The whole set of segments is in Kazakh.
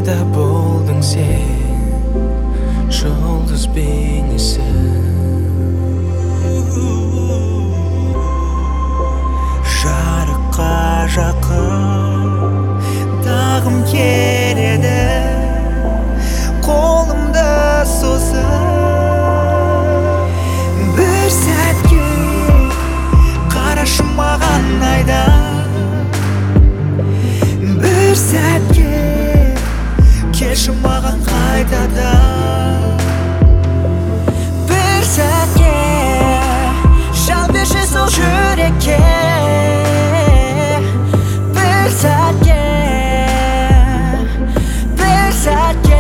пайда болдың сен, жұлдыз бейнесі. Жарыққа жақындағым келеді, қолымды созып. Бір сәтке қарашы маған айдан, бір сәтке келші маған қайтадан. Бір сәтке жан берші сол жүрекке, бір сәтке, бір сәтке.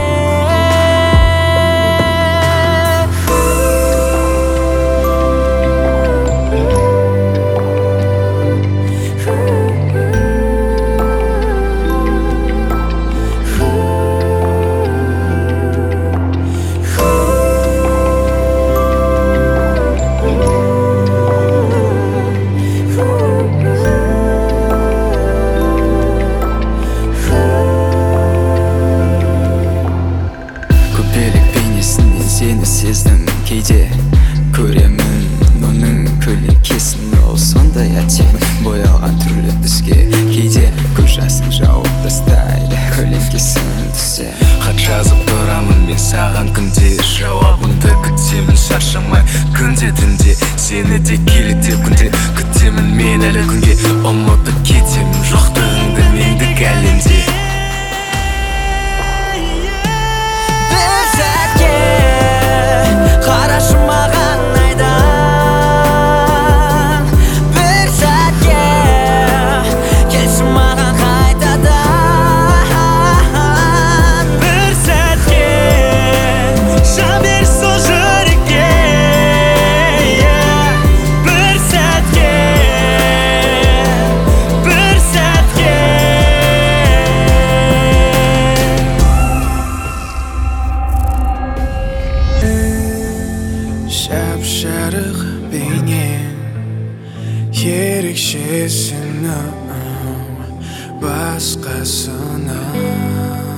Сені сездім кейде, көремін оның көлеңкесін. Ол сондай әдемі боялған түрлі бізге, кейде көз жасын жауып тастайды көлеңкесін түсе. Хат жазып тұрамын мен саған күнде, жауабыңды күтемін шаршамай күнде түнде. Сені де келеді деп күнде күтемін мен әлі күнге, ұмытып кетемін жоқтығыңды мендік әлемде. Қарашы маған айдан, бір сәтке келші маған қайтадан. Бір сәтке жан бер сол жүрекке, бір сәтке, бір сәтке. Шап-жарық бейнең ерекшесің, басқасынан.